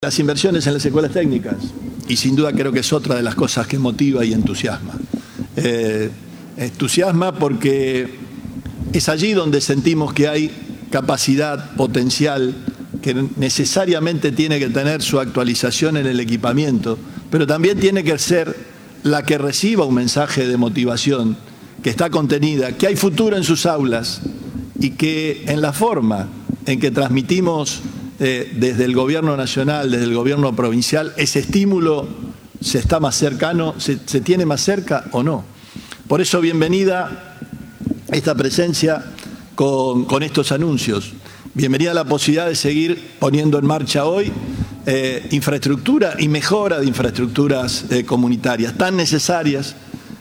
Las inversiones en las escuelas técnicas, y sin duda creo que es otra de las cosas que motiva y entusiasma. Entusiasma porque es allí donde sentimos que hay capacidad, potencial, que necesariamente tiene que tener su actualización en el equipamiento, pero también tiene que ser la que reciba un mensaje de motivación, que está contenida, que hay futuro en sus aulas y que en la forma en que transmitimos desde el gobierno nacional, desde el gobierno provincial, ese estímulo se está más cercano, se tiene más cerca o no. Por eso, bienvenida esta presencia con estos anuncios. Bienvenida la posibilidad de seguir poniendo en marcha hoy infraestructura y mejora de infraestructuras comunitarias tan necesarias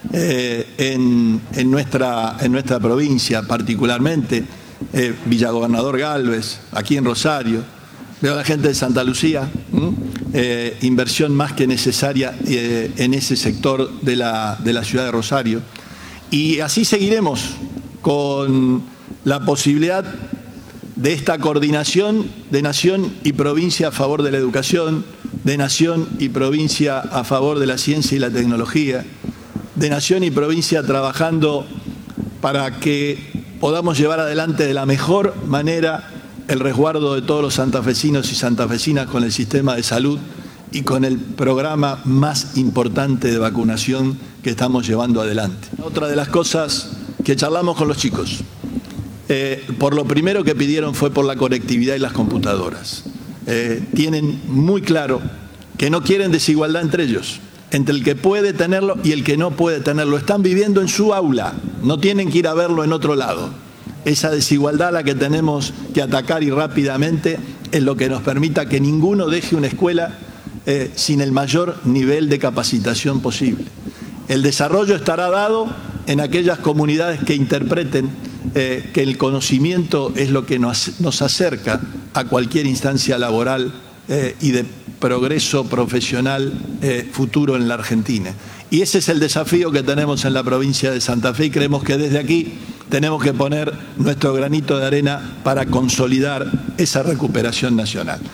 en nuestra provincia, particularmente Villagobernador Gálvez, aquí en Rosario. Veo a la gente de Santa Lucía, inversión más que necesaria en ese sector de la ciudad de Rosario. Y así seguiremos con la posibilidad de esta coordinación de nación y provincia a favor de la educación, de nación y provincia a favor de la ciencia y la tecnología, de nación y provincia trabajando para que podamos llevar adelante de la mejor manera el resguardo de todos los santafesinos y santafesinas con el sistema de salud y con el programa más importante de vacunación que estamos llevando adelante. Otra de las cosas que charlamos con los chicos, por lo primero que pidieron fue por la conectividad y las computadoras. Tienen muy claro que no quieren desigualdad entre ellos, entre el que puede tenerlo y el que no puede tenerlo. Están viviendo en su aula, no tienen que ir a verlo en otro lado. Esa desigualdad a la que tenemos que atacar y rápidamente es lo que nos permita que ninguno deje una escuela sin el mayor nivel de capacitación posible. El desarrollo estará dado en aquellas comunidades que interpreten que el conocimiento es lo que nos acerca a cualquier instancia laboral y de progreso profesional futuro en la Argentina. Y ese es el desafío que tenemos en la provincia de Santa Fe y creemos que desde aquí tenemos que poner nuestro granito de arena para consolidar esa recuperación nacional.